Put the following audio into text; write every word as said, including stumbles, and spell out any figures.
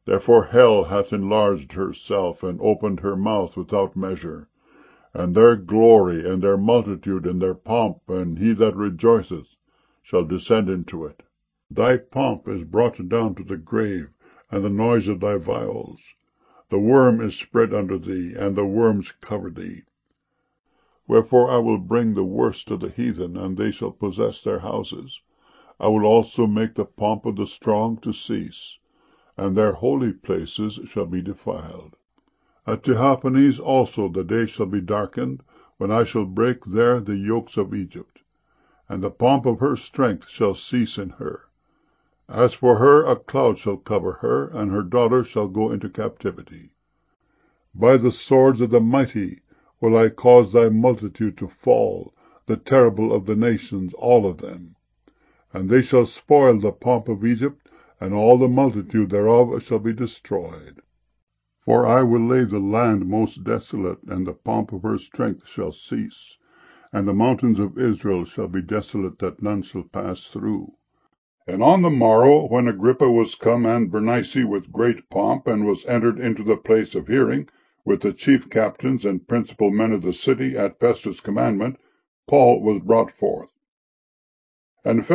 Therefore hell hath enlarged herself, and opened her mouth without measure. And their glory, and their multitude, and their pomp, and he that rejoiceth, shall descend into it. Thy pomp is brought down to the grave, and the noise of thy viols. The worm is spread under thee, and the worms cover thee. Wherefore I will bring the worst of the heathen, and they shall possess their houses. I will also make the pomp of the strong to cease, and their holy places shall be defiled. At Tahpanhes also the day shall be darkened, when I shall break there the yokes of Egypt, and the pomp of her strength shall cease in her. As for her, a cloud shall cover her, and her daughters shall go into captivity. By the swords of the mighty will I cause thy multitude to fall, the terrible of the nations, all of them. And they shall spoil the pomp of Egypt, and all the multitude thereof shall be destroyed. For I will lay the land most desolate, and the pomp of her strength shall cease, and the mountains of Israel shall be desolate, that none shall pass through. And on the morrow, when Agrippa was come, and Bernice with great pomp, and was entered into the place of hearing, with the chief captains and principal men of the city, at Festus' commandment, Paul was brought forth. And